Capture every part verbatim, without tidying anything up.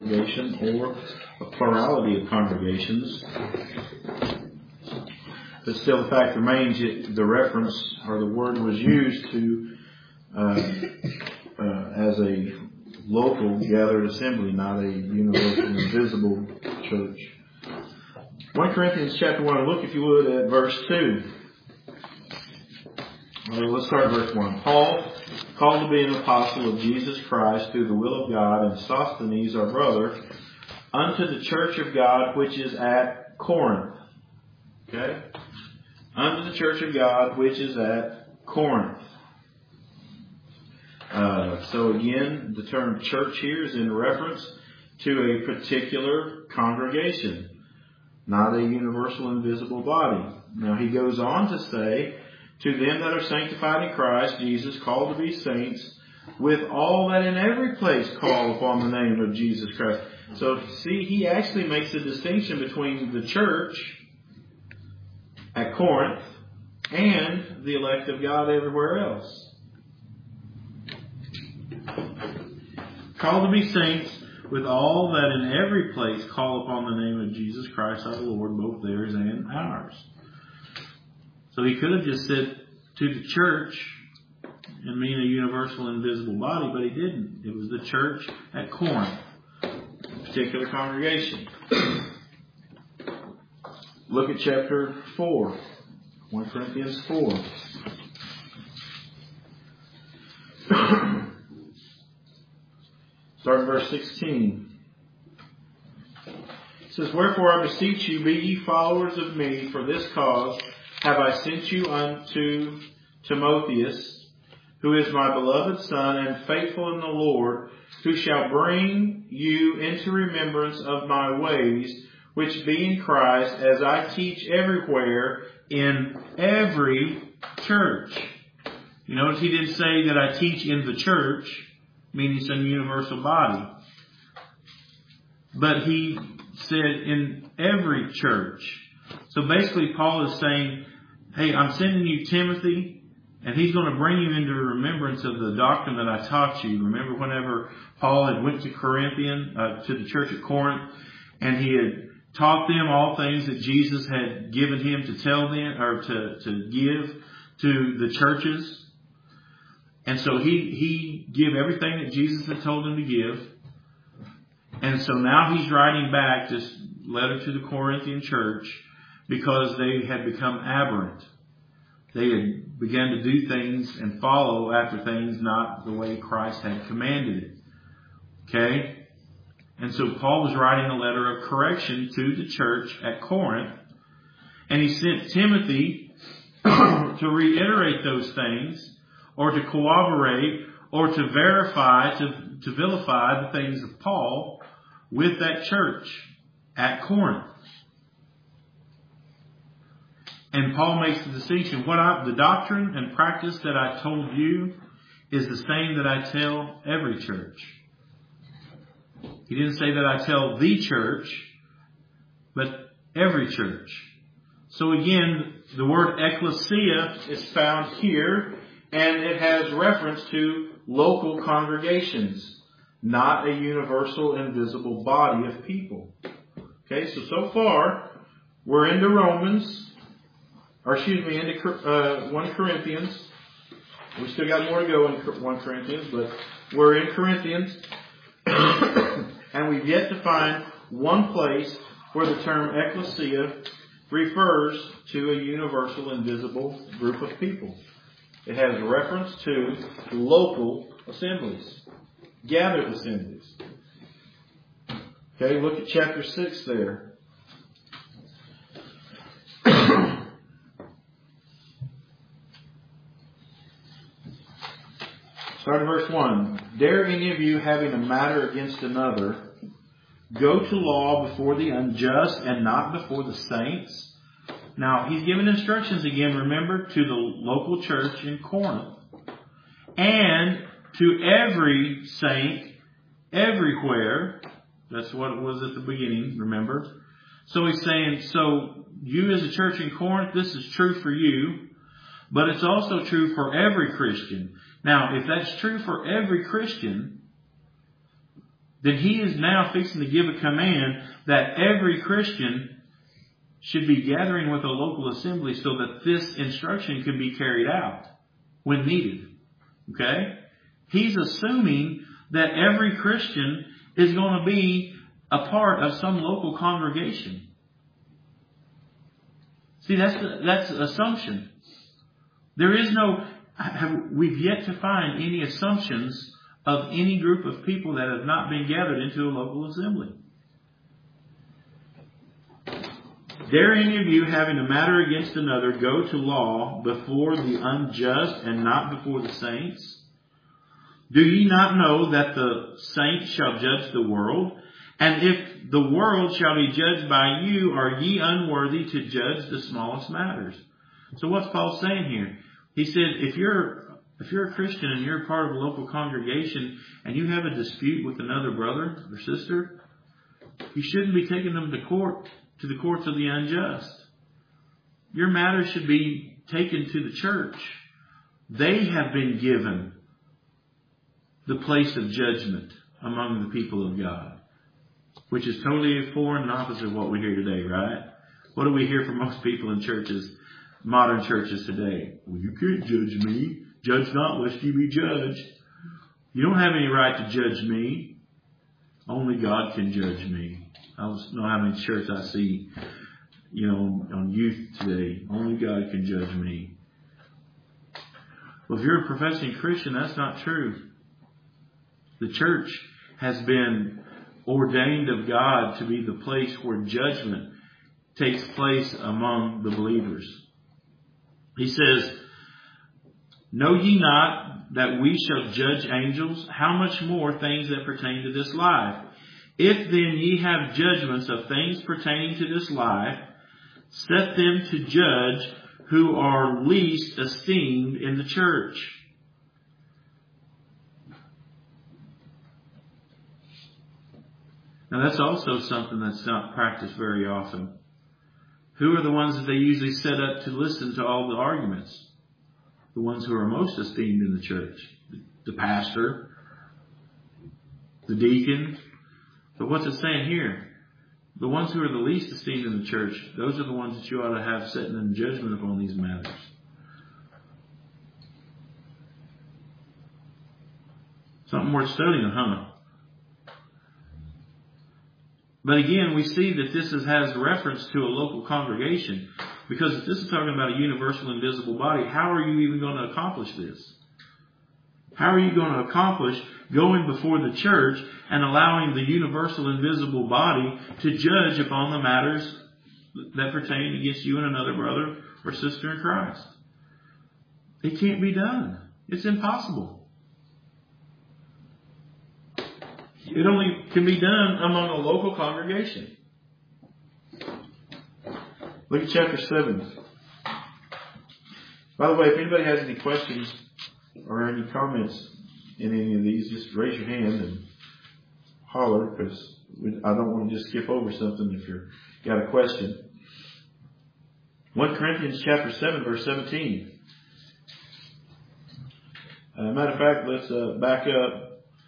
congregation or a plurality of congregations. But still, the fact remains that the reference or the word was used to uh, uh, as a local gathered assembly, not a universal and visible church. First Corinthians chapter one. Look, if you would, at verse two. Well, let's start at verse one. Paul, called to be an apostle of Jesus Christ through the will of God, and Sosthenes, our brother, unto the church of God which is at Corinth. Okay? Unto the church of God which is at Corinth. Uh, so again, the term church here is in reference to a particular congregation, not a universal and visible body. Now he goes on to say, to them that are sanctified in Christ Jesus, called to be saints, with all that in every place call upon the name of Jesus Christ. So see, he actually makes a distinction between the church at Corinth and the elect of God everywhere else. Called to be saints, with all that in every place call upon the name of Jesus Christ our Lord, both theirs and ours. So he could have just said to the church and mean a universal and visible body, but he didn't. It was the church at Corinth, a particular congregation. Look at chapter four, First Corinthians four. Start in verse sixteen. It says, wherefore I beseech you, be ye followers of me, for this cause have I sent you unto Timotheus, who is my beloved son and faithful in the Lord, who shall bring you into remembrance of my ways, which be in Christ, as I teach everywhere in every church. You notice he didn't say that I teach in the church, meaning some universal body. But he said in every church. So basically Paul is saying, hey, I'm sending you Timothy, and he's going to bring you into remembrance of the doctrine that I taught you. Remember whenever Paul had went to Corinthian, uh, to the church at Corinth, and he had taught them all things that Jesus had given him to tell them, or to, to give to the churches. And so he, he gave everything that Jesus had told him to give. And so now he's writing back this letter to the Corinthian church because they had become aberrant. They had begun to do things and follow after things not the way Christ had commanded it. Okay? And so Paul was writing a letter of correction to the church at Corinth. And he sent Timothy to reiterate those things, or to corroborate, or to verify, to, to vilify the things of Paul with that church at Corinth. And Paul makes the distinction. What I, the doctrine and practice that I told you is the same that I tell every church. He didn't say that I tell the church, but every church. So again, the word ecclesia is found here, and it has reference to local congregations, not a universal and visible body of people. Okay, so so far, we're into Romans, or excuse me, into uh, First Corinthians. We still got more to go in First Corinthians, but we're in Corinthians. And we've yet to find one place where the term ecclesia refers to a universal and visible group of people. It has reference to local assemblies, gathered assemblies. Okay, look at chapter six there. Start at verse one. Dare any of you, having a matter against another, go to law before the unjust and not before the saints? Now, he's given instructions again, remember, to the local church in Corinth. And to every saint, everywhere. That's what it was at the beginning, remember? So he's saying, so you as a church in Corinth, this is true for you, but it's also true for every Christian. Now, if that's true for every Christian, then he is now fixing to give a command that every Christian should be gathering with a local assembly so that this instruction can be carried out when needed. Okay? He's assuming that every Christian is going to be a part of some local congregation. See, that's the, that's the assumption. There is no, have, we've yet to find any assumptions of any group of people that have not been gathered into a local assembly. Dare any of you, having a matter against another, go to law before the unjust and not before the saints? Do ye not know that the saints shall judge the world? And if the world shall be judged by you, are ye unworthy to judge the smallest matters? So what's Paul saying here? He said, if you're if you're a Christian and you're a part of a local congregation and you have a dispute with another brother or sister, you shouldn't be taking them to court, to the courts of the unjust. Your matter should be taken to the church. They have been given the place of judgment among the people of God, which is totally foreign and opposite of what we hear today, right? What do we hear from most people in churches, modern churches today? Well, you can't judge me. Judge not lest you be judged. You don't have any right to judge me. Only God can judge me. I don't know how many shirts I see, you know, on youth today. Only God can judge me. Well, if you're a professing Christian, that's not true. The church has been ordained of God to be the place where judgment takes place among the believers. He says, know ye not that we shall judge angels? How much more things that pertain to this life? If then ye have judgments of things pertaining to this life, set them to judge who are least esteemed in the church. Now that's also something that's not practiced very often. Who are the ones that they usually set up to listen to all the arguments? The ones who are most esteemed in the church. The pastor, the deacon. But what's it saying here? The ones who are the least esteemed in the church, those are the ones that you ought to have sitting in judgment upon these matters. Something worth studying, huh? But again, we see that this is, has reference to a local congregation. Because if this is talking about a universal invisible body, how are you even going to accomplish this? How are you going to accomplish going before the church and allowing the universal invisible body to judge upon the matters that pertain against you and another brother or sister in Christ? It can't be done. It's impossible. It only can be done among a local congregation. Look at chapter seven. By the way, if anybody has any questions or any comments in any of these, just raise your hand and holler, because I don't want to just skip over something if you've got a question. First Corinthians chapter seven, verse seventeen. Uh, matter of fact, let's uh, back up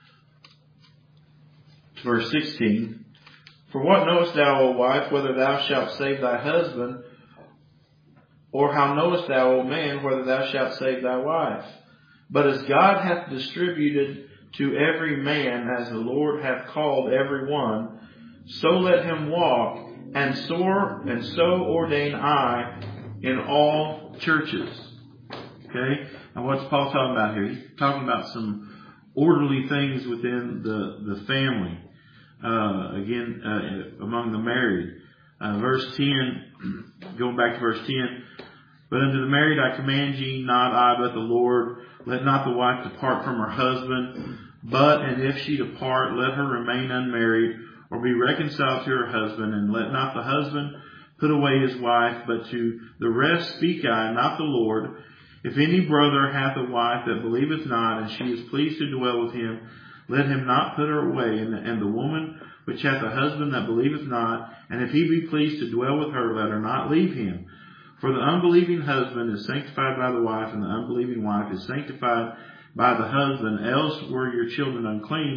to verse sixteen. For what knowest thou, O wife, whether thou shalt save thy husband? Or how knowest thou, O man, whether thou shalt save thy wife? But as God hath distributed to every man as the Lord hath called every one, so let him walk, and so, and so ordain I in all churches. Okay? Now what's Paul talking about here? He's talking about some orderly things within the, the family. Uh, again, uh, among the married. Uh, verse ten, going back to verse ten. But unto the married I command ye, not I, but the Lord, let not the wife depart from her husband, but, and if she depart, let her remain unmarried, or be reconciled to her husband, and let not the husband put away his wife, but to the rest speak I, not the Lord. If any brother hath a wife that believeth not, and she is pleased to dwell with him, let him not put her away. And the, and the woman which hath a husband that believeth not, and if he be pleased to dwell with her, let her not leave him. For the unbelieving husband is sanctified by the wife, and the unbelieving wife is sanctified by the husband. Else were your children unclean,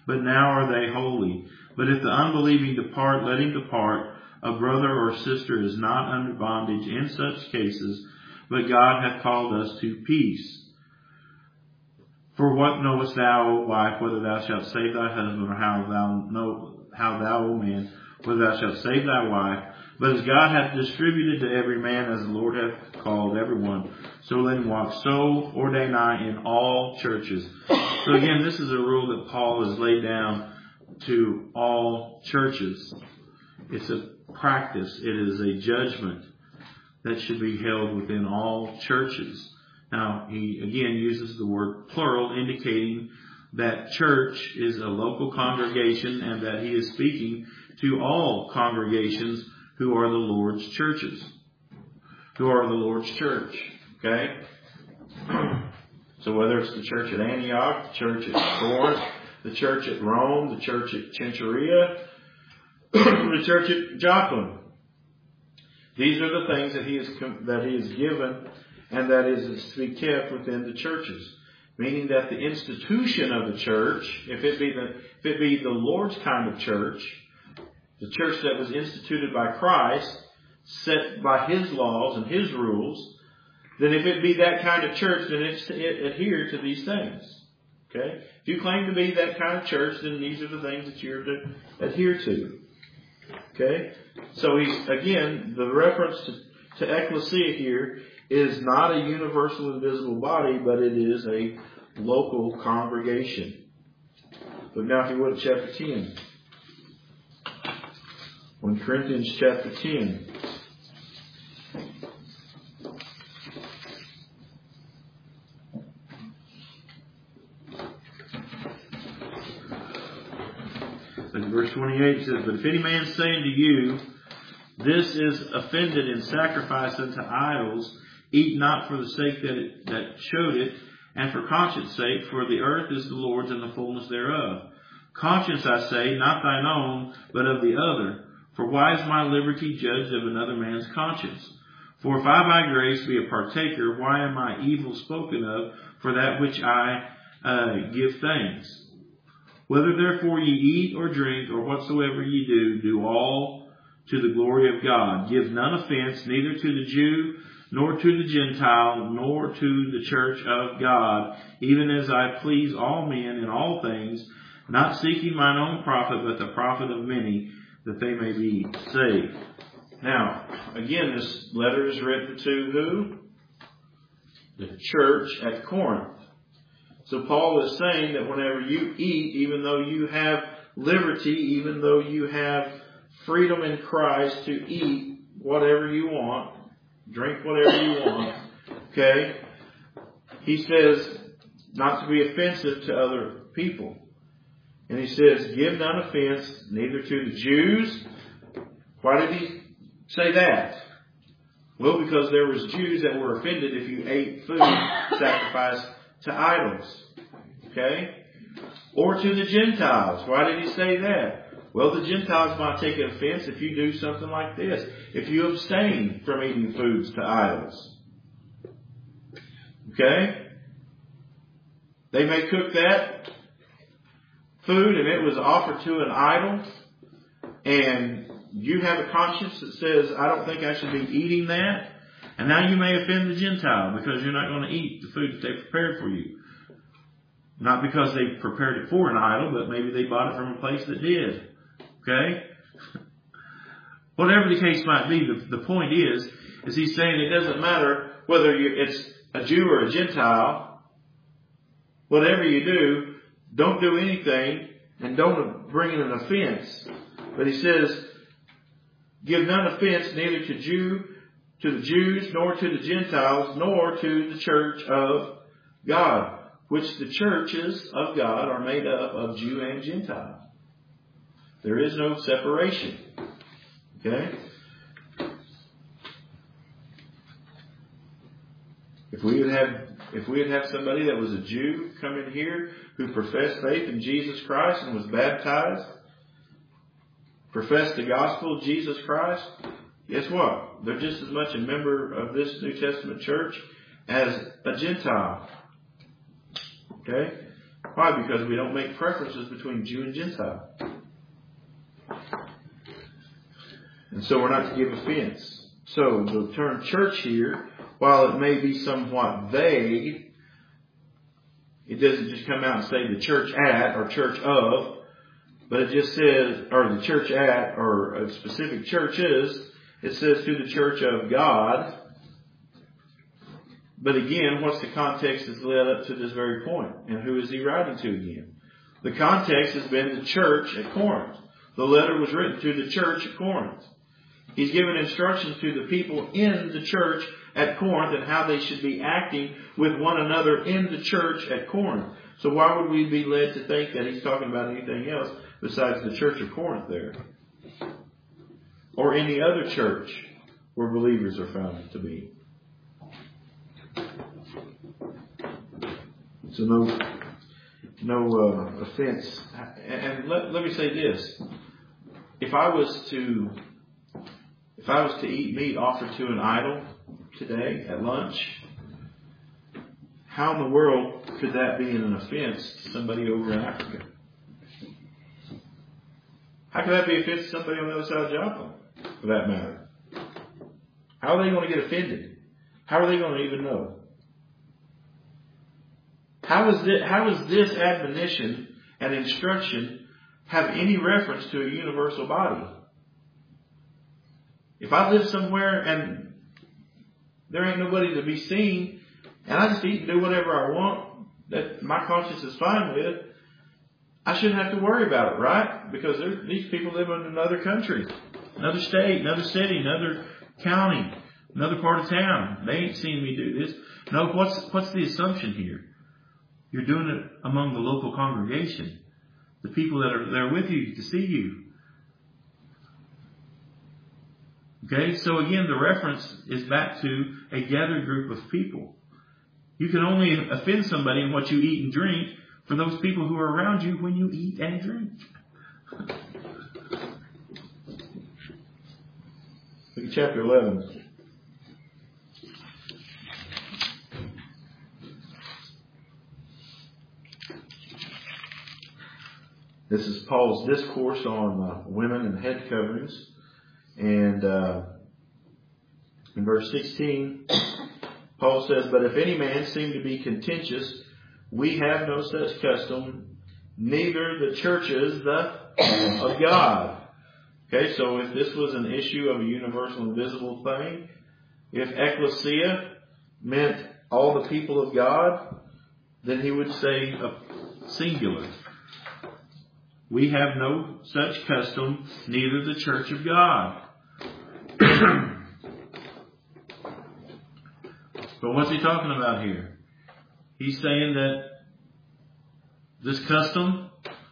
but now are they holy. But if the unbelieving depart, let him depart. A brother or sister is not under bondage in such cases, but God hath called us to peace. For what knowest thou, O wife, whether thou shalt save thy husband, or how thou know how thou, O man, whether thou shalt save thy wife? But as God hath distributed to every man as the Lord hath called everyone, so let him walk. So ordain I in all churches. So again, this is a rule that Paul has laid down to all churches. It's a practice. It is a judgment that should be held within all churches. Now, he again uses the word plural, indicating that church is a local congregation and that he is speaking to all congregations who are the Lord's churches. Who are the Lord's church. Okay? So whether it's the church at Antioch, the church at Corinth, the church at Rome, the church at Cenchrea, the church at Joplin. These are the things that he is that he has given and that is to be kept within the churches. Meaning that the institution of the church, if it be the if it be the Lord's kind of church, the church that was instituted by Christ, set by His laws and His rules, then if it be that kind of church, then it's to adhere to these things. Okay? If you claim to be that kind of church, then these are the things that you're to adhere to. Okay? So he's, again, the reference to, to ecclesia here is not a universal invisible body, but it is a local congregation. But now if you would, chapter ten. First Corinthians chapter ten. And verse twenty-eight says, But if any man say unto you, This is offended in sacrifice unto idols, eat not for the sake that it, that showed it, and for conscience sake, for the earth is the Lord's and the fullness thereof. Conscience, I say, not thine own, but of the other. For why is my liberty judged of another man's conscience? For if I by grace be a partaker, why am I evil spoken of for that which I uh, give thanks? Whether therefore ye eat or drink or whatsoever ye do, do all to the glory of God. Give none offense, neither to the Jew, nor to the Gentile, nor to the church of God, even as I please all men in all things, not seeking mine own profit, but the profit of many, that they may be saved. Now, again, this letter is written to who? The church at Corinth. So Paul is saying that whenever you eat, even though you have liberty, even though you have freedom in Christ to eat whatever you want, drink whatever you want, okay, he says not to be offensive to other people. And he says, give none offense, neither to the Jews. Why did he say that? Well, because there was Jews that were offended if you ate food sacrificed to idols. Okay? Or to the Gentiles. Why did he say that? Well, the Gentiles might take offense if you do something like this. If you abstain from eating foods to idols. Okay? They may cook that food and it was offered to an idol, and you have a conscience that says, I don't think I should be eating that. And now you may offend the Gentile because you're not going to eat the food that they prepared for you. Not because they prepared it for an idol, but maybe they bought it from a place that did. Okay? Whatever the case might be, the, the point is, is he's saying it doesn't matter whether you, it's a Jew or a Gentile. Whatever you do, don't do anything and don't bring in an offense. But he says, give none offense neither to Jew, to the Jews, nor to the Gentiles, nor to the church of God, which the churches of God are made up of Jew and Gentile. There is no separation. Okay? If we would have, if we would have somebody that was a Jew come in here who professed faith in Jesus Christ and was baptized, professed the gospel of Jesus Christ, guess what? They're just as much a member of this New Testament church as a Gentile. Okay? Why? Because we don't make preferences between Jew and Gentile. And so we're not to give offense. So the term church here, while it may be somewhat vague, it doesn't just come out and say the church at or church of, but it just says, or the church at or a specific church is, it says to the church of God. But again, what's the context that's led up to this very point? And who is he writing to again? The context has been the church at Corinth. The letter was written to the church at Corinth. He's given instructions to the people in the church at Corinth and how they should be acting with one another in the church at Corinth. So why would we be led to think that he's talking about anything else besides the church of Corinth there? Or any other church where believers are found to be? So no, no uh, offense. And let, let me say this: if I was to, if I was to eat meat offered to an idol today at lunch, how in the world could that be an offense to somebody over in Africa? How could that be offense to somebody on the other side of Joppa, for that matter? How are they going to get offended? How are they going to even know? How is this, how is this admonition and instruction have any reference to a universal body? If I live somewhere and there ain't nobody to be seen, and I just eat and do whatever I want, that my conscience is fine with, I shouldn't have to worry about it, right? Because these people live in another country, another state, another city, another county, another part of town. They ain't seen me do this. No, what's what's the assumption here? You're doing it among the local congregation, the people that are there with you to see you. Okay, so again, the reference is back to a gathered group of people. You can only offend somebody in what you eat and drink for those people who are around you when you eat and drink. Look at chapter eleven. This is Paul's discourse on uh, women and head coverings. And uh, in verse sixteen, Paul says, "But if any man seem to be contentious, we have no such custom, neither the churches the, of God." Okay, so if this was an issue of a universal and visible thing, if ecclesia meant all the people of God, then he would say a singular. We have no such custom, neither the church of God. But what's he talking about here? He's saying that this custom,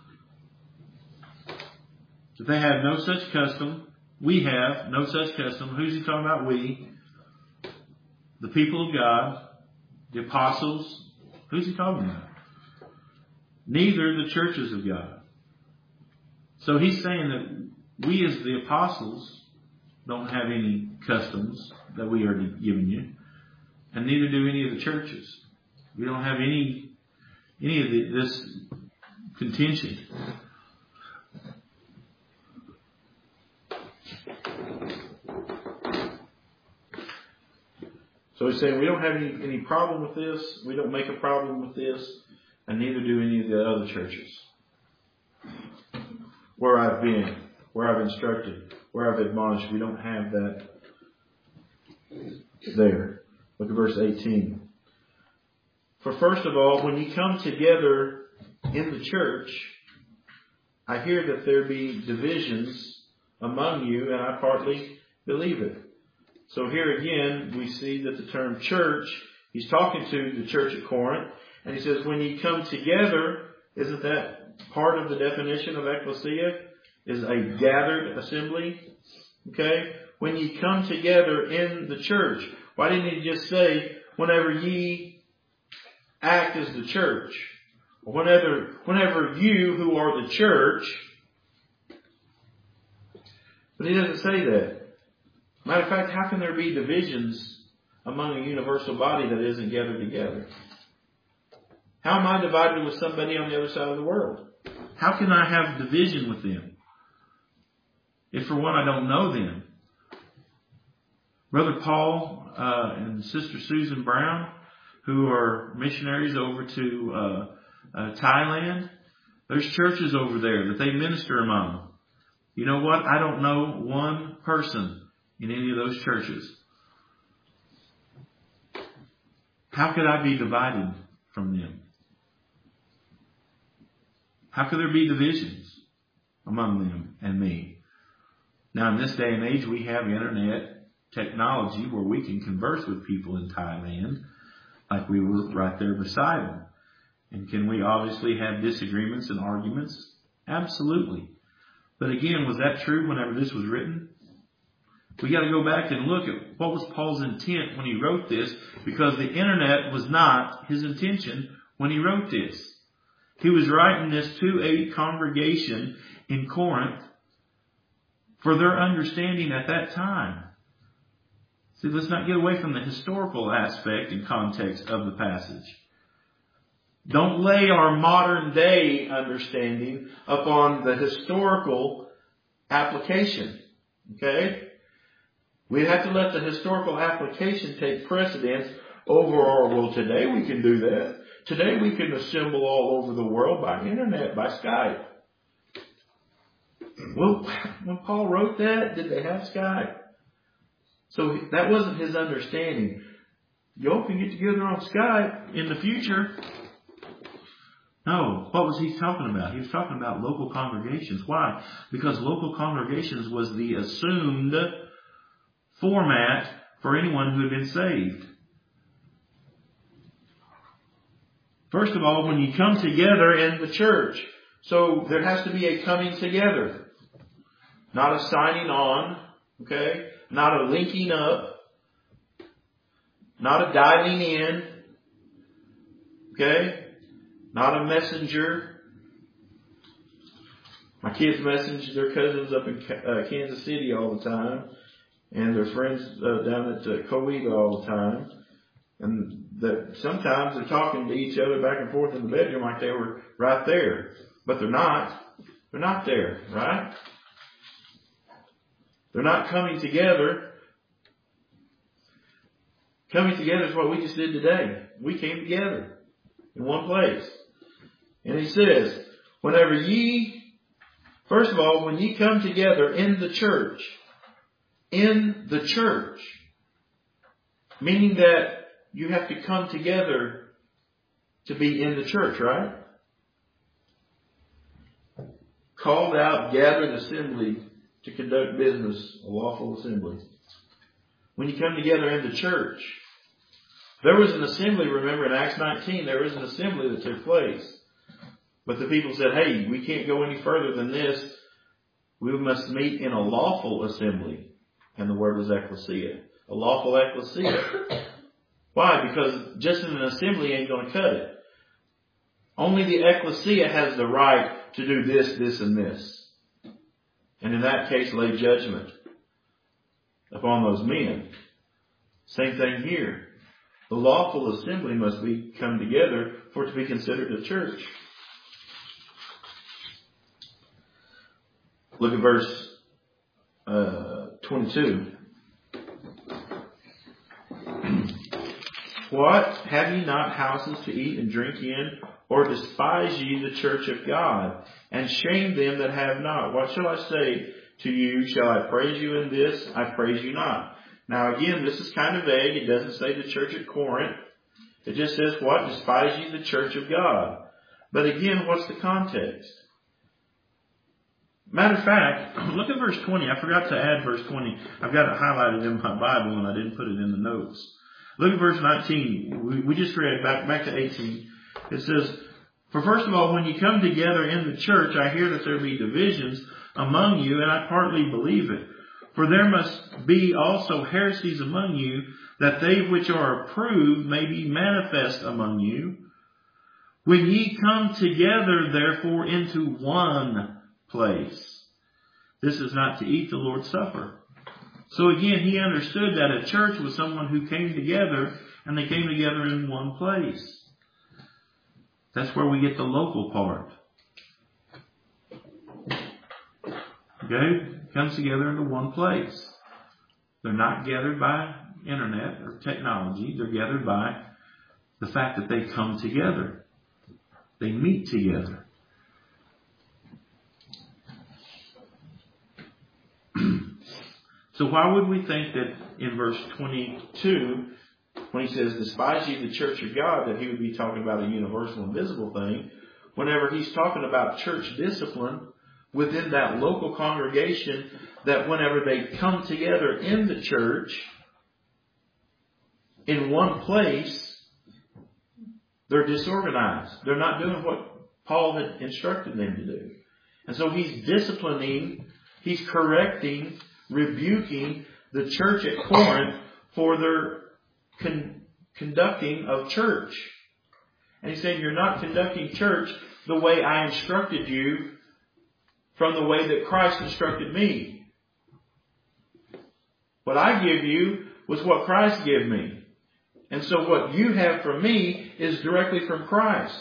that they have no such custom. We have no such custom. Who's he talking about? We. The people of God. The apostles. Who's he talking about? Neither the churches of God. So he's saying that we as the apostles don't have any customs that we are giving you. And neither do any of the churches. We don't have any any of the, this contention. So he's saying we don't have any, any problem with this. We don't make a problem with this. And neither do any of the other churches. Where I've been, where I've instructed, where I've admonished, we don't have that there. Look at verse eighteen. "For first of all, when you come together in the church, I hear that there be divisions among you, and I partly believe it." So here again, we see that the term church, he's talking to the church at Corinth, and he says, when you come together, isn't that part of the definition of ecclesia? Is a gathered assembly. Okay? When you come together in the church. Why didn't he just say, whenever ye act as the church? Or whenever, whenever you who are the church. But he doesn't say that. Matter of fact, how can there be divisions among a universal body that isn't gathered together? How am I divided with somebody on the other side of the world? How can I have division with them? If for one, I don't know them. Brother Paul uh, and Sister Susan Brown, who are missionaries over to uh, uh, Thailand, there's churches over there that they minister among. You know what? I don't know one person in any of those churches. How could I be divided from them? How could there be divisions among them and me? Now, in this day and age, we have internet technology where we can converse with people in Thailand like we were right there beside them. And can we obviously have disagreements and arguments? Absolutely. But again, was that true whenever this was written? We got to go back and look at what was Paul's intent when he wrote this, because the internet was not his intention when he wrote this. He was writing this to a congregation in Corinth for their understanding at that time. See, let's not get away from the historical aspect and context of the passage. Don't lay our modern day understanding upon the historical application. Okay? We have to let the historical application take precedence over our, well, today we can do that. Today we can assemble all over the world by internet, by Skype. Well, when Paul wrote that, did they have Skype? So that wasn't his understanding. Y'all can get together on Skype in the future. No, what was he talking about? He was talking about local congregations. Why? Because local congregations was the assumed format for anyone who had been saved. First of all, when you come together in the church, so there has to be a coming together. Not a signing on, okay? Not a linking up. Not a dialing in, okay? Not a messenger. My kids message their cousins up in uh, Kansas City all the time, and their friends uh, down at uh, Coweta all the time. And that sometimes they're talking to each other back and forth in the bedroom like they were right there. But they're not. They're not there, right? They're not coming together. Coming together is what we just did today. We came together in one place. And he says, whenever ye, first of all, when ye come together in the church, in the church, meaning that you have to come together to be in the church, right? Called out, gathered assembly to conduct business, a lawful assembly. When you come together in the church, there was an assembly, remember in Acts nineteen, there was an assembly that took place. But the people said, hey, we can't go any further than this. We must meet in a lawful assembly. And the word was ecclesia. A lawful ecclesia. Why? Because just an assembly ain't going to cut it. Only the ecclesia has the right to do this, this, and this. And in that case, lay judgment upon those men. Same thing here. The lawful assembly must be come together for it to be considered a church. Look at verse uh, twenty-two. What? Have ye not houses to eat and drink in? Or despise ye the church of God, and shame them that have not? What shall I say to you? Shall I praise you in this? I praise you not. Now again, this is kind of vague. It doesn't say the church at Corinth. It just says what? Despise ye the church of God. But again, what's the context? Matter of fact, look at verse twenty. I forgot to add verse twenty. I've got it highlighted in my Bible and I didn't put it in the notes. Look at verse nineteen. We, we just read back, back to eighteen. It says, for first of all, when you come together in the church, I hear that there be divisions among you, and I partly believe it. For there must be also heresies among you, that they which are approved may be manifest among you. When ye come together, therefore, into one place. This is not to eat the Lord's Supper. So again, he understood that a church was someone who came together, and they came together in one place. That's where we get the local part. Okay? It comes together into one place. They're not gathered by internet or technology. They're gathered by the fact that they come together. They meet together. So why would we think that in verse twenty-two, when he says, despise ye the church of God, that he would be talking about a universal and visible thing, whenever he's talking about church discipline within that local congregation, that whenever they come together in the church, in one place, they're disorganized. They're not doing what Paul had instructed them to do. And so he's disciplining, he's correcting, rebuking the church at Corinth for their con- conducting of church. And he's saying, you're not conducting church the way I instructed you from the way that Christ instructed me. What I give you was what Christ gave me. And so what you have from me is directly from Christ.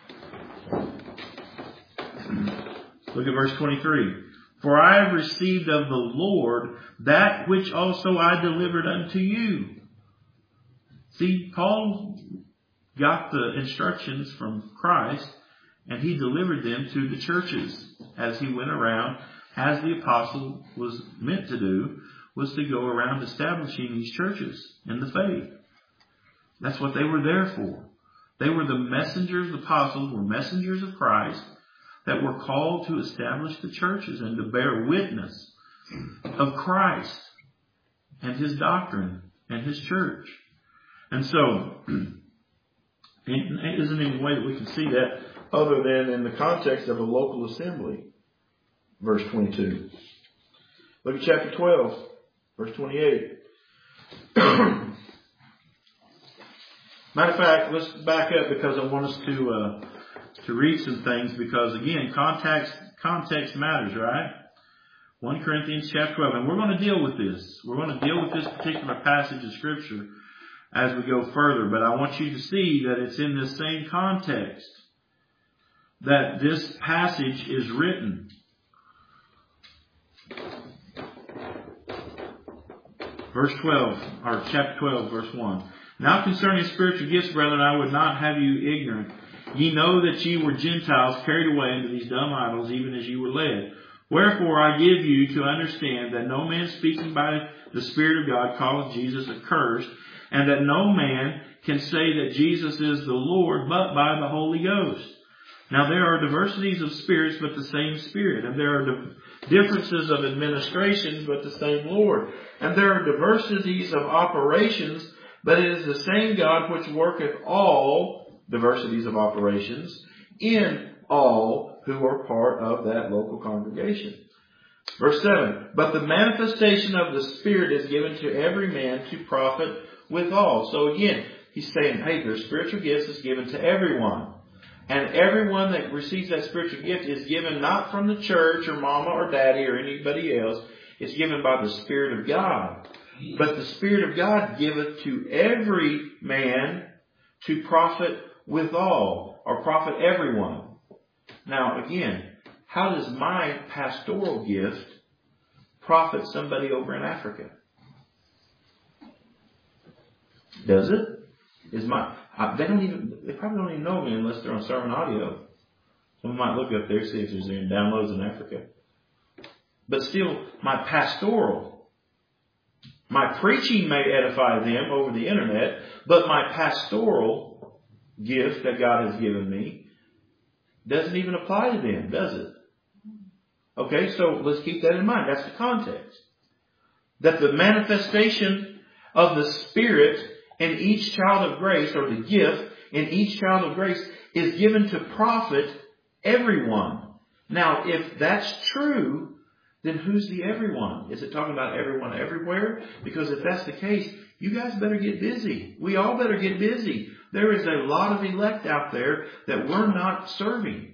Look at verse twenty-three. For I have received of the Lord that which also I delivered unto you. See, Paul got the instructions from Christ, and he delivered them to the churches as he went around, as the apostle was meant to do, was to go around establishing these churches in the faith. That's what they were there for. They were the messengers, the apostles were messengers of Christ that were called to establish the churches and to bear witness of Christ and His doctrine and His church. And so, it isn't any way that we can see that other than in the context of a local assembly. Verse twenty-two. Look at chapter twelve, verse twenty-eight. Matter of fact, let's back up because I want us to uh, to read some things because, again, context, context matters, right? First Corinthians chapter twelve. And we're going to deal with this. We're going to deal with this particular passage of Scripture as we go further. But I want you to see that it's in this same context that this passage is written. Verse twelve, or chapter twelve, verse one. Now concerning spiritual gifts, brethren, I would not have you ignorant. Ye know that ye were Gentiles carried away into these dumb idols, even as ye were led. Wherefore I give you to understand that no man speaking by the Spirit of God calleth Jesus accursed, and that no man can say that Jesus is the Lord but by the Holy Ghost. Now there are diversities of spirits, but the same Spirit. And there are di- differences of administrations, but the same Lord. And there are diversities of operations, but it is the same God which worketh all diversities of operations in all who are part of that local congregation. Verse seven. But the manifestation of the Spirit is given to every man to profit withal. So again, he's saying, hey, their spiritual gifts is given to everyone. And everyone that receives that spiritual gift is given not from the church or mama or daddy or anybody else. It's given by the Spirit of God. But the Spirit of God giveth to every man to profit withal, or profit everyone. Now again, how does my pastoral gift profit somebody over in Africa? Does it? Is my uh, they don't even they probably don't even know me unless they're on sermon audio. Someone might look up there, see if there's any downloads in Africa. But still, my pastoral, my preaching may edify them over the internet, but my pastoral gift that God has given me doesn't even apply to them, does it? Okay, so let's keep that in mind. That's the context. That the manifestation of the Spirit in each child of grace, or the gift in each child of grace, is given to profit everyone. Now, if that's true, then who's the everyone? Is it talking about everyone everywhere? Because if that's the case, you guys better get busy. We all better get busy. There is a lot of elect out there that we're not serving.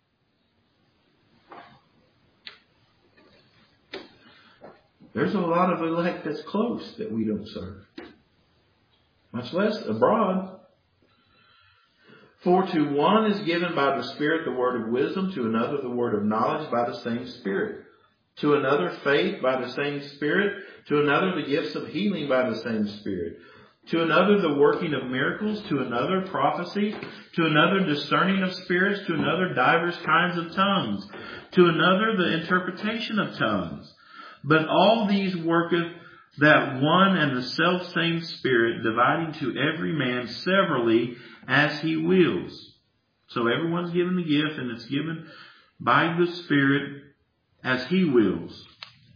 There's a lot of elect that's close that we don't serve. Much less abroad. For to one is given by the Spirit the word of wisdom, to another the word of knowledge by the same Spirit, to another faith by the same Spirit, to another the gifts of healing by the same Spirit, to another the working of miracles, to another prophecy, to another discerning of spirits, to another divers kinds of tongues, to another the interpretation of tongues. But all these worketh that one and the selfsame Spirit, dividing to every man severally as he wills. So everyone's given the gift, and it's given by the Spirit as he wills.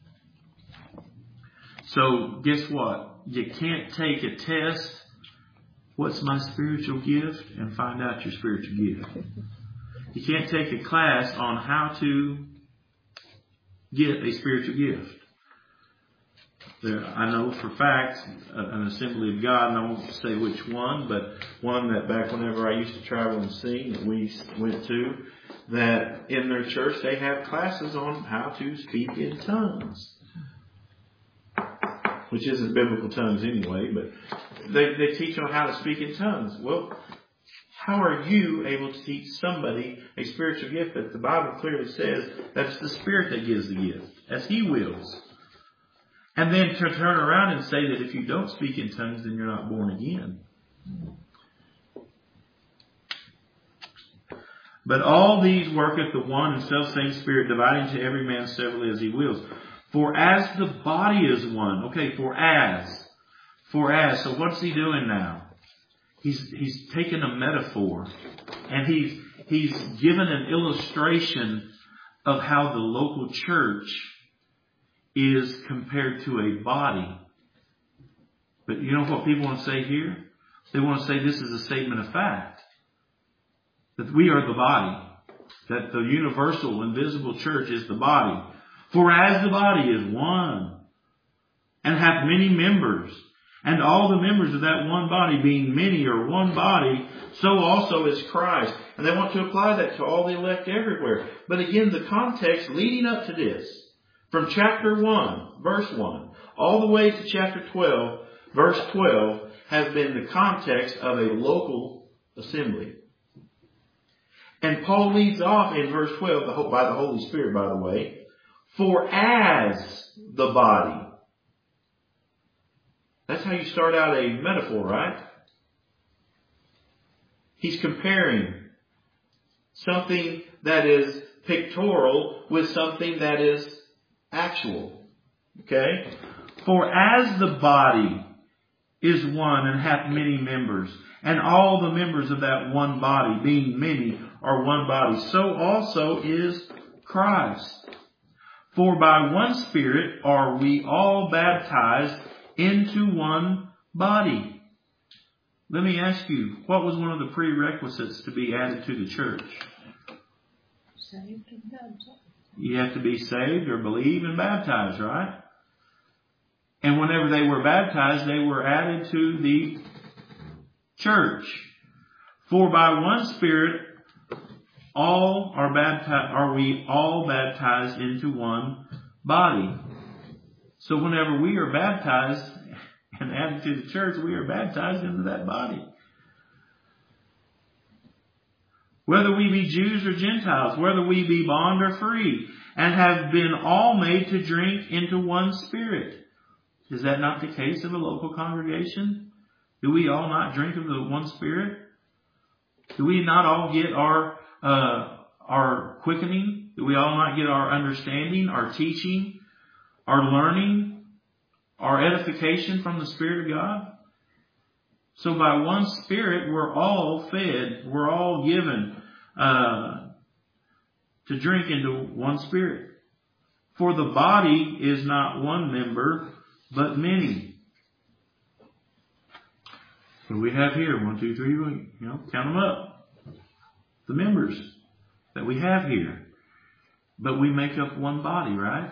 So guess what? You can't take a test, what's my spiritual gift, and find out your spiritual gift. You can't take a class on how to get a spiritual gift. There, I know for fact, an Assembly of God, and I won't say which one, but one that back whenever I used to travel and sing that we went to, that in their church they have classes on how to speak in tongues. Which isn't biblical tongues anyway, but they, they teach on how to speak in tongues. Well, how are you able to teach somebody a spiritual gift that the Bible clearly says that it's the Spirit that gives the gift, as He wills? And then to turn around and say that if you don't speak in tongues, then you're not born again. But all these worketh the one and selfsame Spirit, dividing to every man severally as He wills. For as the body is one. Okay, for as. For as. So what's He doing now? He's he's taken a metaphor. And he's he's given an illustration of how the local church is compared to a body. But you know what people want to say here? They want to say this is a statement of fact. That we are the body. That the universal, invisible church is the body. For as the body is one, and hath many members, and all the members of that one body, being many, or one body, so also is Christ. And they want to apply that to all the elect everywhere. But again, the context leading up to this, from chapter one, verse one, all the way to chapter twelve, verse twelve, has been the context of a local assembly. And Paul leads off in verse twelve, by the Holy Spirit, by the way, for as the body. That's how you start out a metaphor, right? He's comparing something that is pictorial with something that is actual. Okay? For as the body is one and hath many members, and all the members of that one body, being many, are one body, so also is Christ. For by one Spirit are we all baptized into one body. Let me ask you, what was one of the prerequisites to be added to the church? Saved and baptized. You have to be saved or believe and baptized, right? And whenever they were baptized, they were added to the church. For by one Spirit all are baptized, are we all baptized into one body. So whenever we are baptized and added to the church, we are baptized into that body. Whether we be Jews or Gentiles, whether we be bond or free, and have been all made to drink into one Spirit. Is that not the case of a local congregation? Do we all not drink of the one Spirit? Do we not all get our uh, our quickening? Do we all not get our understanding, our teaching, our learning, our edification from the Spirit of God? So by one Spirit, we're all fed. We're all given uh, to drink into one Spirit. For the body is not one member, but many. What do we have here? One, two, three, you know, count them up. The members that we have here. But we make up one body, right?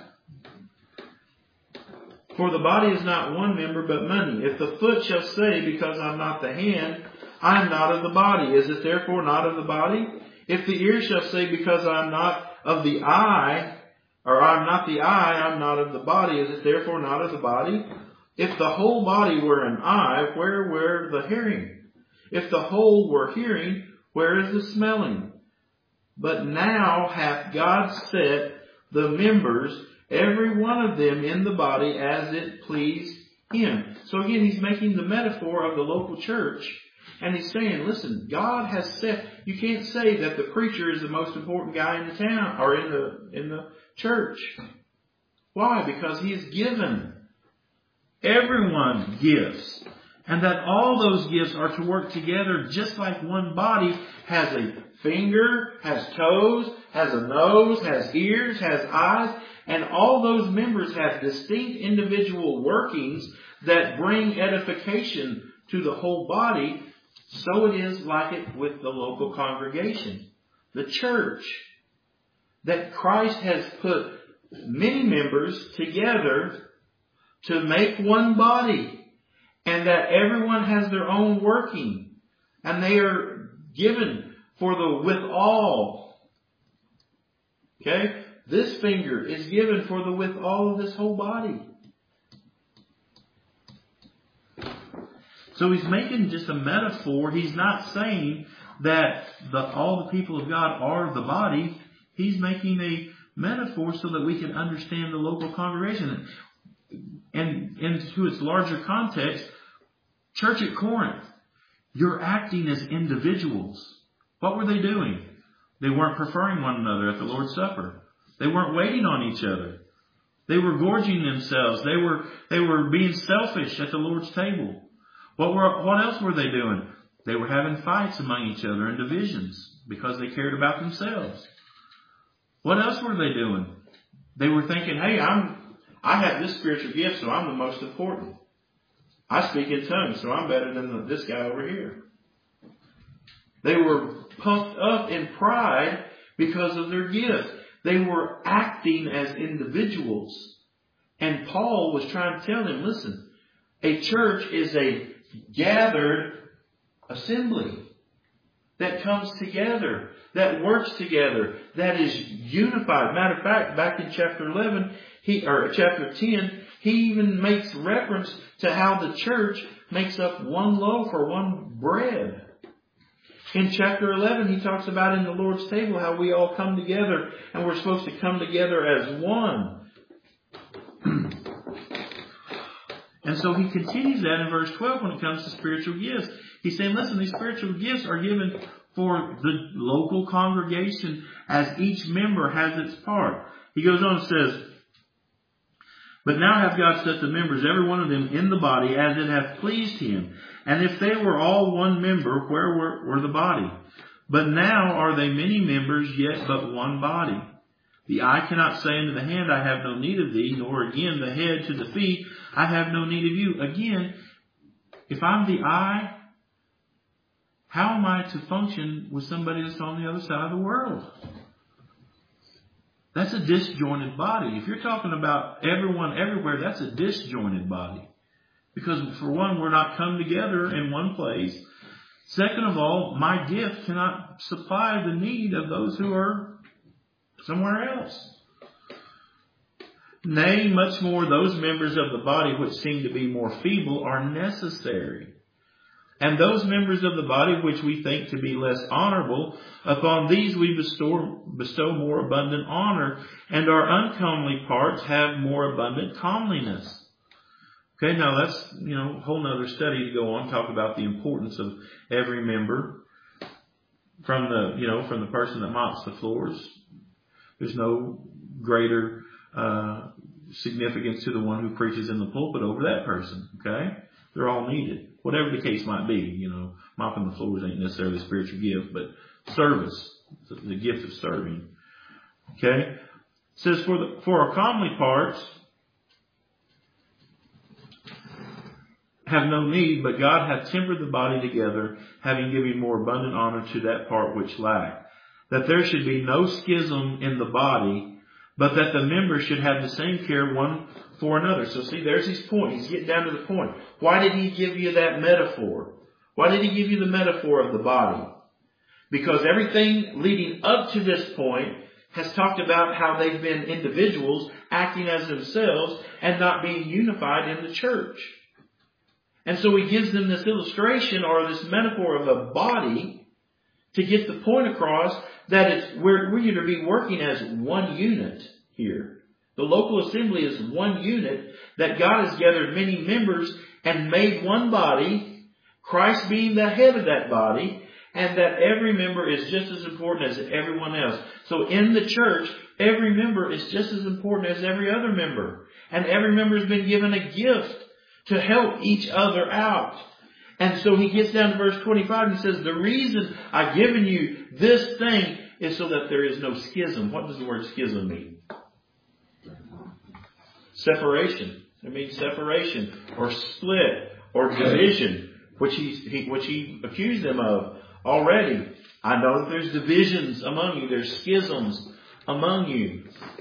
For the body is not one member, but many. If the foot shall say, because I'm not the hand, I am not of the body, is it therefore not of the body? If the ear shall say, because I'm not of the eye, or I'm not the eye, I'm not of the body, is it therefore not of the body? If the whole body were an eye, where were the hearing? If the whole were hearing, Where is the smelling? But now hath God set the members, every one of them in the body, as it pleased Him. So again, he's making the metaphor of the local church. And he's saying, listen, God has set, you can't say that the preacher is the most important guy in the town, or in the, in the church. Why? Because he has given everyone gifts. And that all those gifts are to work together just like one body has a finger, has toes, has a nose, has ears, has eyes. And all those members have distinct individual workings that bring edification to the whole body. So it is like it with the local congregation, the church, that Christ has put many members together to make one body. And that everyone has their own working. And they are given for the withal. Okay? This finger is given for the withal of this whole body. So he's making just a metaphor. He's not saying that the, all the people of God are the body. He's making a metaphor so that we can understand the local congregation. And into its larger context, church at Corinth, you're acting as individuals. What were they doing? They weren't preferring one another at the Lord's Supper. They weren't waiting on each other. They were gorging themselves. They were, they were being selfish at the Lord's table. What were, what else were they doing? They were having fights among each other and divisions because they cared about themselves. What else were they doing? They were thinking, hey, I'm, I have this spiritual gift, so I'm the most important. I speak in tongues, so I'm better than this guy over here. They were puffed up in pride because of their gift. They were acting as individuals. And Paul was trying to tell them, listen, a church is a gathered assembly that comes together, that works together, that is unified. Matter of fact, back in chapter eleven, he or chapter ten, he even makes reference to how the church makes up one loaf or one bread. In chapter eleven, he talks about in the Lord's table how we all come together and we're supposed to come together as one. And so he continues that in verse twelve when it comes to spiritual gifts. He's saying, listen, these spiritual gifts are given for the local congregation as each member has its part. He goes on and says, but now hath God set the members, every one of them, in the body, as it hath pleased Him. And if they were all one member, where were, were the body? But now are they many members, yet but one body. The eye cannot say unto the hand, I have no need of thee, nor again the head to the feet, I have no need of you. Again, if I'm the eye, how am I to function with somebody that's on the other side of the world? That's a disjointed body. If you're talking about everyone everywhere, that's a disjointed body. Because for one, we're not come together in one place. Second of all, my gift cannot supply the need of those who are somewhere else. Nay, much more, those members of the body which seem to be more feeble are necessary. And those members of the body which we think to be less honorable, upon these we bestow, bestow more abundant honor, and our uncomely parts have more abundant comeliness. Okay, now that's, you know, a whole nother study to go on, talk about the importance of every member. From the, you know, from the person that mops the floors, there's no greater uh, significance to the one who preaches in the pulpit over that person. Okay, they're all needed. Whatever the case might be, you know, mopping the floors ain't necessarily a spiritual gift, but service, the gift of serving. Okay? It says, for the, for our comely parts have no need, but God hath tempered the body together, having given more abundant honor to that part which lacked. That there should be no schism in the body, but that the members should have the same care one for another. So see, there's his point. He's getting down to the point. Why did he give you that metaphor? Why did he give you the metaphor of the body? Because everything leading up to this point has talked about how they've been individuals acting as themselves and not being unified in the church. And so he gives them this illustration or this metaphor of a body to get the point across that it's, we're, we're going to be working as one unit here. The local assembly is one unit that God has gathered many members and made one body, Christ being the head of that body, and that every member is just as important as everyone else. So in the church, every member is just as important as every other member. And every member has been given a gift to help each other out. And so he gets down to verse twenty-five and says, the reason I've given you this thing is so that there is no schism. What does the word schism mean? Separation. It means separation or split or division, which he, he which he accused them of already. I know that there's divisions among you. There's schisms among you.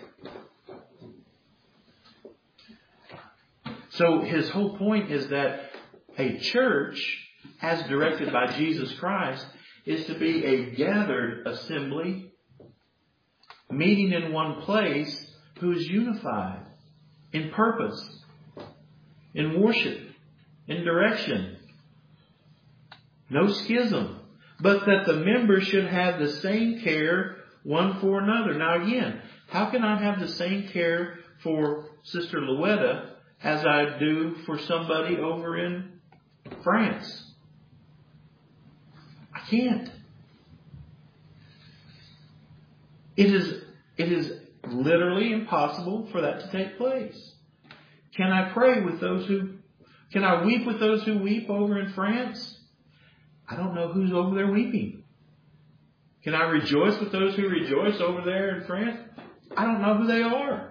So his whole point is that a church, as directed by Jesus Christ, is to be a gathered assembly, meeting in one place, who is unified in purpose, in worship, in direction. No schism. But that the members should have the same care one for another. Now again, how can I have the same care for Sister Louetta as I do for somebody over in France? I can't. It is, it is literally impossible for that to take place. Can I pray with those who, can I weep with those who weep over in France? I don't know who's over there weeping. Can I rejoice with those who rejoice over there in France? I don't know who they are.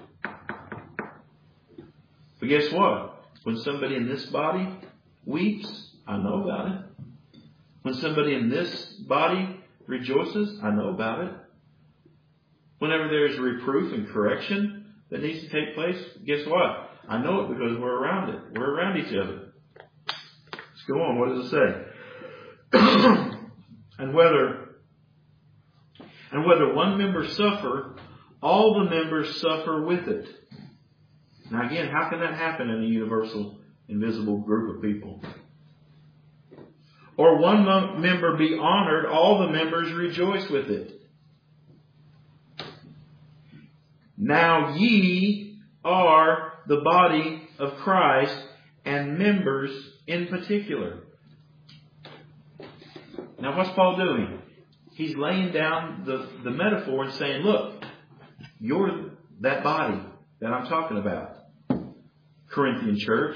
But guess what? When somebody in this body weeps, I know about it. When somebody in this body rejoices, I know about it. Whenever there's reproof and correction that needs to take place, guess what? I know it because we're around it. We're around each other. Let's go on. What does it say? and whether and whether one member suffer, all the members suffer with it. Now again, how can that happen in a universal, invisible group of people? Or one member be honored, all the members rejoice with it. Now ye are the body of Christ, and members in particular. Now what's Paul doing? He's laying down the, the metaphor and saying, look, you're that body that I'm talking about. Corinthian church.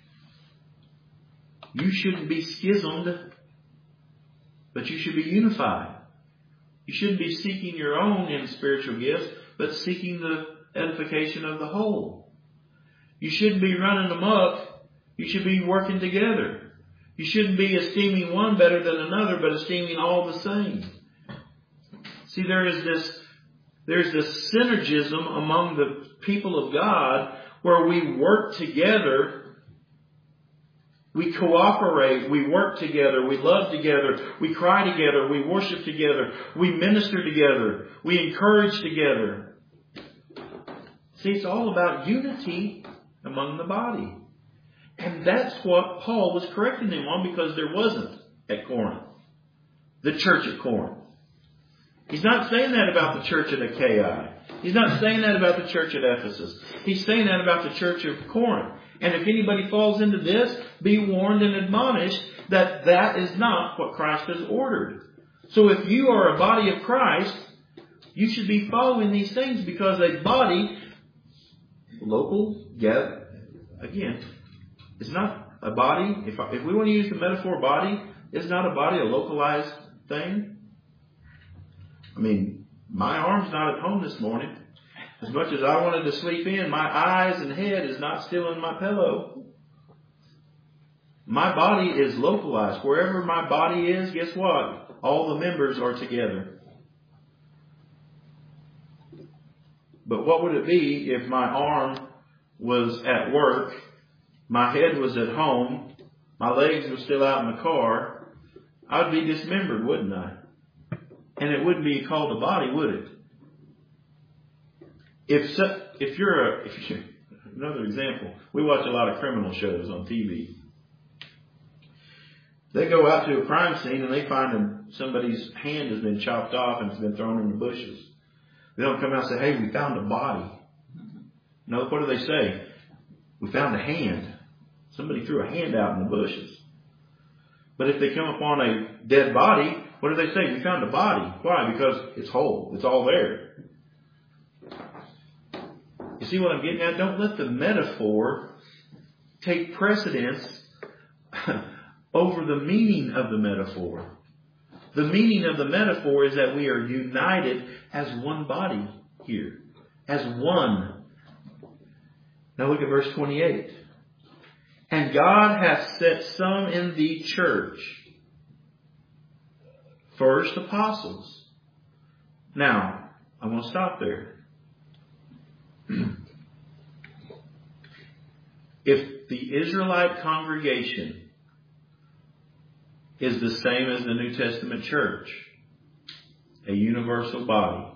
You shouldn't be schismed, but you should be unified. You shouldn't be seeking your own in spiritual gifts, but seeking the edification of the whole. You shouldn't be running amok. You should be working together. You shouldn't be esteeming one better than another, but esteeming all the same. See, there is this, there's this synergism among the people of God where we work together, we cooperate, we work together, we love together, we cry together, we worship together, we minister together, we encourage together. See, it's all about unity among the body. And that's what Paul was correcting them on, because there wasn't at Corinth. The church at Corinth. He's not saying that about the church at Achaia. He's not saying that about the church at Ephesus. He's saying that about the church of Corinth. And if anybody falls into this, be warned and admonished that that is not what Christ has ordered. So if you are a body of Christ, you should be following these things, because a body, local, yeah, again, it's not a body. If, if we want to use the metaphor body, it's not a body, a localized thing. I mean, my arm's not at home this morning. As much as I wanted to sleep in, my eyes and head is not still in my pillow. My body is localized. Wherever my body is, guess what? All the members are together. But what would it be if my arm was at work, my head was at home, my legs were still out in the car? I'd be dismembered, wouldn't I? And it wouldn't be called a body, would it? If so, if you're a, if you're, another example, we watch a lot of criminal shows on T V. They go out to a crime scene and they find a when somebody's hand has been chopped off and it's been thrown in the bushes. They don't come out and say, hey, we found a body. No, what do they say? We found a hand. Somebody threw a hand out in the bushes. But if they come upon a dead body, what do they say? We found a body. Why? Because it's whole. It's all there. You see what I'm getting at? Don't let the metaphor take precedence over the meaning of the metaphor. The meaning of the metaphor is that we are united as one body here. As one. Now look at verse twenty-eight. And God hath set some in the church. First apostles. Now, I'm going to stop there. If the Israelite congregation is the same as the New Testament church, a universal body,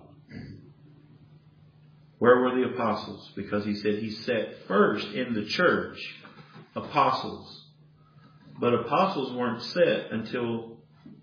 where were the apostles? Because he said he set first in the church apostles. But apostles weren't set until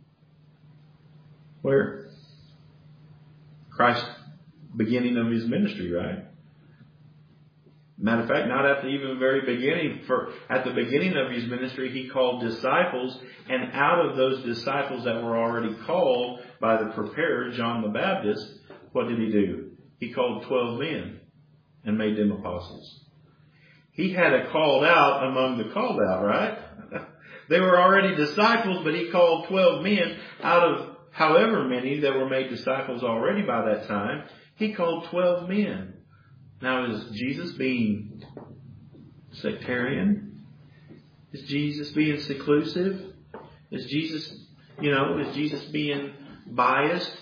where? Christ's beginning of his ministry, right? Matter of fact, not at the even very beginning. For at the beginning of his ministry, he called disciples, and out of those disciples that were already called by the preparer, John the Baptist, what did he do? He called twelve men and made them apostles. He had a called out among the called out, right? They were already disciples, but he called twelve men out of however many that were made disciples already by that time. He called twelve men. Now, is Jesus being sectarian? Is Jesus being seclusive? Is Jesus, you know, is Jesus being biased?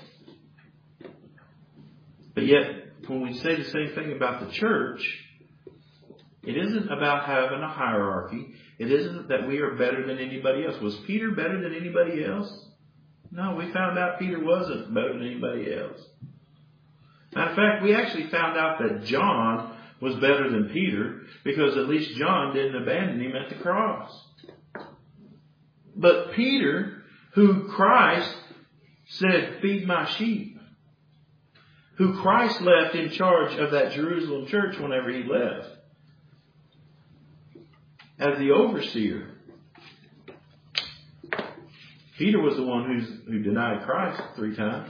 But yet, when we say the same thing about the church, it isn't about having a hierarchy. It isn't that we are better than anybody else. Was Peter better than anybody else? No, we found out Peter wasn't better than anybody else. Matter of fact, we actually found out that John was better than Peter because at least John didn't abandon him at the cross. But Peter, who Christ said, feed my sheep, who Christ left in charge of that Jerusalem church whenever he left, as the overseer, Peter was the one who's, who denied Christ three times.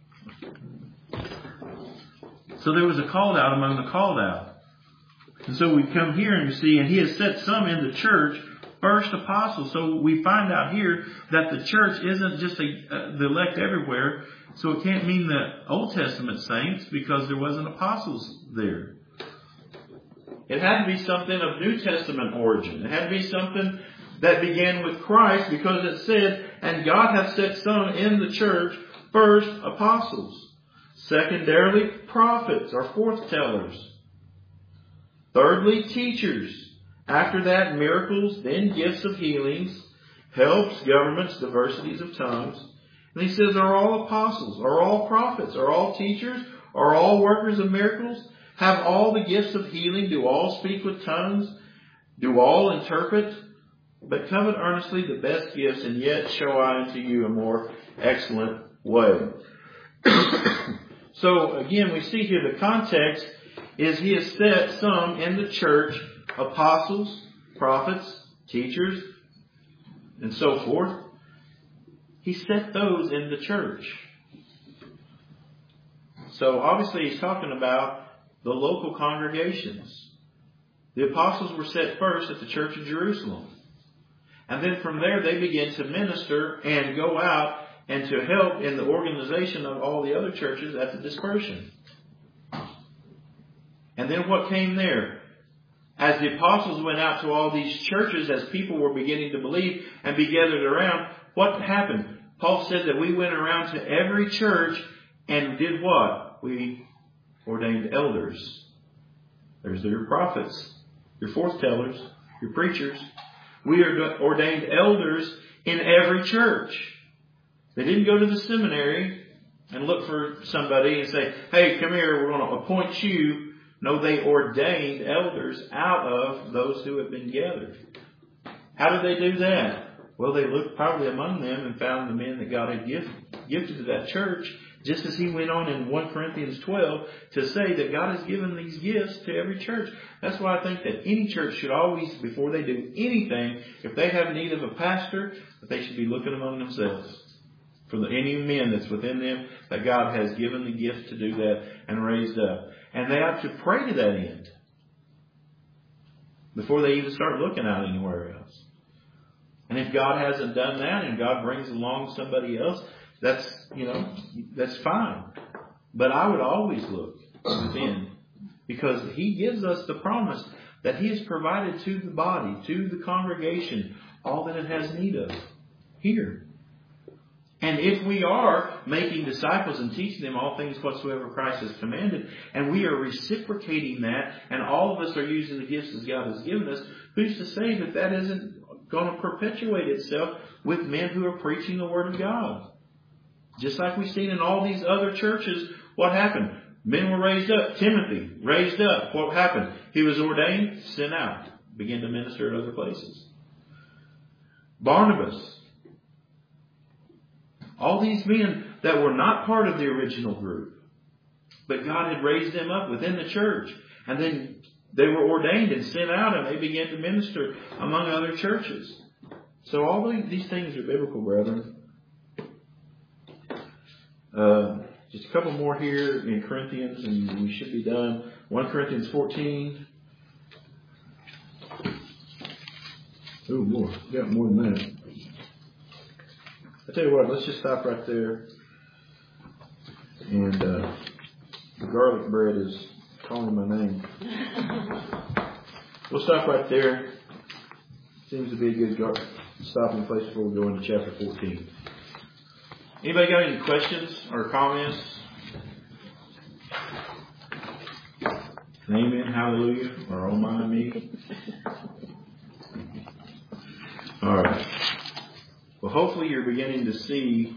So there was a called out among the called out. And so we come here and we see, and he has set some in the church, first apostles. So we find out here that the church isn't just a, uh, the elect everywhere. So it can't mean the Old Testament saints because there wasn't apostles there. It had to be something of New Testament origin. It had to be something that began with Christ because it said, and God hath set some in the church, first apostles. Secondarily, prophets or forth tellers. Thirdly, teachers. After that, miracles, then gifts of healings, helps, governments, diversities of tongues. And he says, are all apostles? Are all prophets? Are all teachers? Are all workers of miracles? Have all the gifts of healing? Do all speak with tongues? Do all interpret? But covet earnestly the best gifts, and yet show I unto you a more excellent way. So again, we see here the context is he has set some in the church, apostles, prophets, teachers, and so forth. He set those in the church. So obviously he's talking about the local congregations. The apostles were set first at the church of Jerusalem. And then from there they began to minister and go out and to help in the organization of all the other churches at the dispersion. And then what came there? As the apostles went out to all these churches, as people were beginning to believe and be gathered around, what happened? Paul said that we went around to every church and did what? We ordained elders. There's your prophets, your forth tellers, your preachers. We are ordained elders in every church. They didn't go to the seminary and look for somebody and say, hey, come here, we're going to appoint you. No, they ordained elders out of those who have been gathered. How did they do that? Well, they looked probably among them and found the men that God had gift, gifted to that church, just as he went on in First Corinthians twelve to say that God has given these gifts to every church. That's why I think that any church should always, before they do anything, if they have need of a pastor, that they should be looking among themselves for the, any men that's within them that God has given the gift to do that and raised up. And they have to pray to that end before they even start looking out anywhere else. And if God hasn't done that and God brings along somebody else, that's, you know, that's fine. But I would always look within, because he gives us the promise that he has provided to the body, to the congregation, all that it has need of here. And if we are making disciples and teaching them all things whatsoever Christ has commanded, and we are reciprocating that, and all of us are using the gifts as God has given us, who's to say that that isn't going to perpetuate itself with men who are preaching the Word of God? Just like we've seen in all these other churches, what happened? Men were raised up. Timothy, raised up. What happened? He was ordained, sent out, began to minister at other places. Barnabas. All these men that were not part of the original group, but God had raised them up within the church. And then they were ordained and sent out, and they began to minister among other churches. So all these things are biblical, brethren. Uh, just a couple more here in Corinthians, and we should be done. First Corinthians fourteen. Oh, more. We got more than that. I tell you what, let's just stop right there. And uh, the garlic bread is calling my name. We'll stop right there. Seems to be a good gar- stopping place before we go into chapter fourteen. Anybody got any questions or comments? Amen, hallelujah, or oh my me. All right. Well, hopefully you're beginning to see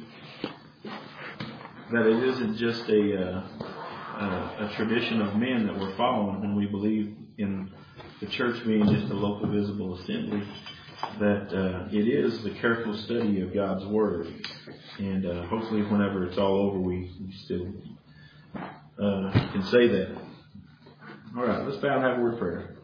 that it isn't just a, uh, a, a tradition of men that we're following when we believe in the church being just a local visible assembly, that uh, it is the careful study of God's Word. And uh, hopefully whenever it's all over, we, we still uh, can say that. All right, let's bow and have a word of prayer.